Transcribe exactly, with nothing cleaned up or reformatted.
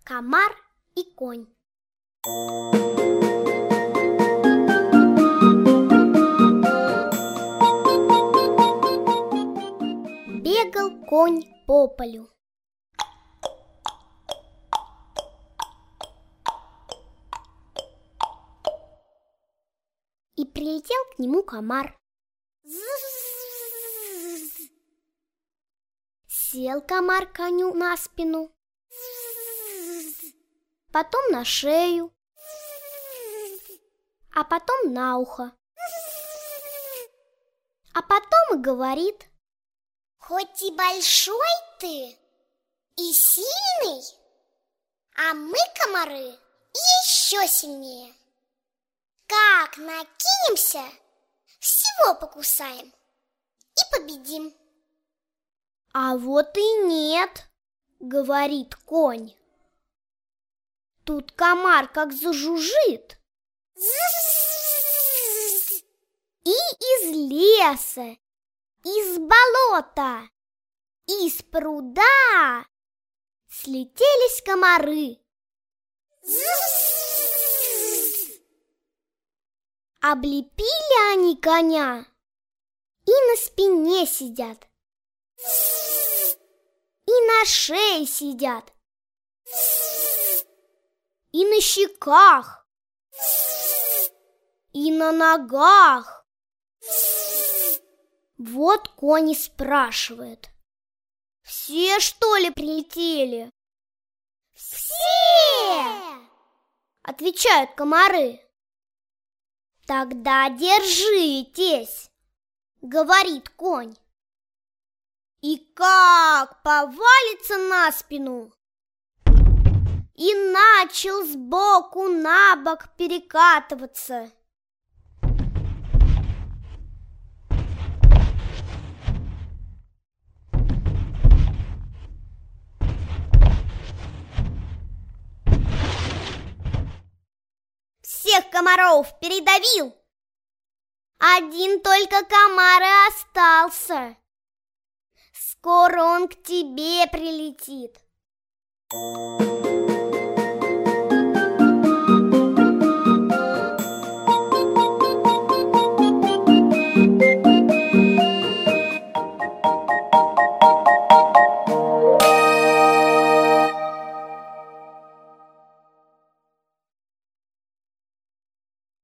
Комар и конь. Бегал конь по полю. И прилетел к нему комар. Сел комар коню на спину, потом на шею, а потом на ухо. А потом и говорит: хоть и большой ты, и сильный, а мы, комары, еще сильнее. Как накинемся, всего покусаем и победим. А вот и нет, говорит конь. Тут комар как зажужжит. И из леса, из болота, из пруда слетелись комары. Облепили они коня и на спине сидят, и на шее сидят, и на щеках, и на ногах. Вот конь и спрашивает: все, что ли, прилетели? Все! Отвечают комары. Тогда держитесь, говорит конь. И как повалится на спину, и начал сбоку на бок перекатываться. Всех комаров передавил, один только комар и остался. Скоро он к тебе прилетит.